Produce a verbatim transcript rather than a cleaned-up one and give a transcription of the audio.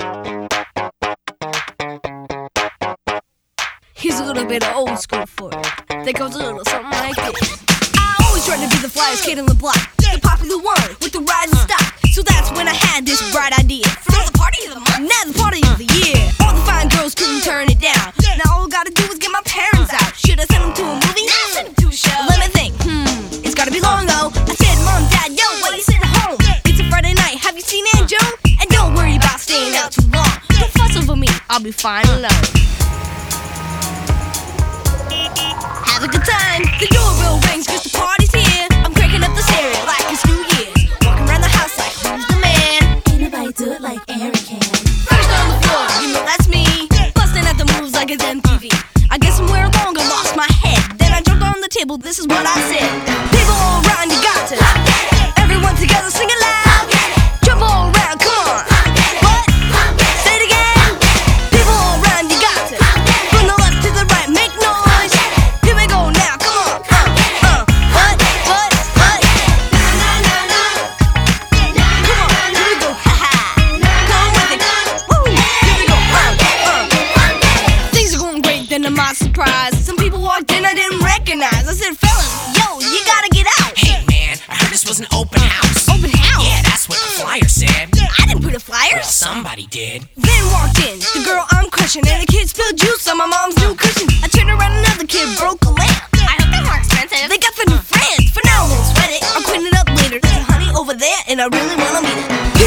Here's a little bit of old school for it. That goes a little something like this. I always tried to be the flyest kid on the block, the popular one with the riding stock. So that's when I had this bright idea. Now the party of the month, now the party of the year. All the fine girls couldn't turn it down. Now all I gotta do is get my parents out. Should I send them to a movie? Nah, send them to a show. Let me think. Hmm, it's gotta be long though. I said, Mom, Dad, yo, why you sitting home? It's a Friday night. Have you seen Aunt Joan? And don't worry about staying out too long. Don't fuss over me. I'll be fine alone. Have a good time. The doorbell rings 'cause the party's here. I'm cranking up the stereo like it's New Year's. Walking around the house like who's the man? Ain't nobody do it like Aaron can. First on the floor, you know that's me. Busting at the moves like it's M T V. I guess somewhere along I lost my head. Then I jumped on the table, this is what I said. People all around, you got to. Everyone together, sing it loud. Jump all around, come on. What? Say it again. People all around, you got to. From the left to the right, make noise. Here we go now, come on. Uh, uh. What? What? What? Come on, here we go. Ha ha. Come with it. Woo. Here we go. Uh, uh. Things are going great, then to my surprise, some people walked in I didn't recognize. I said, fellas, yo, you gotta get out. Hey man, I heard this was an open house. Open house? Yeah, that's what the flyer said. I didn't put a flyer. Well, somebody did. Then walked in the girl I'm crushing, and the kid spilled juice on my mom's new cushion. I turned around, another kid broke a lamp. I hope they weren't expensive. They got the new friends. For now, I won't sweat it. I'll clean it up later. There's a honey over there, and I really wanna meet it.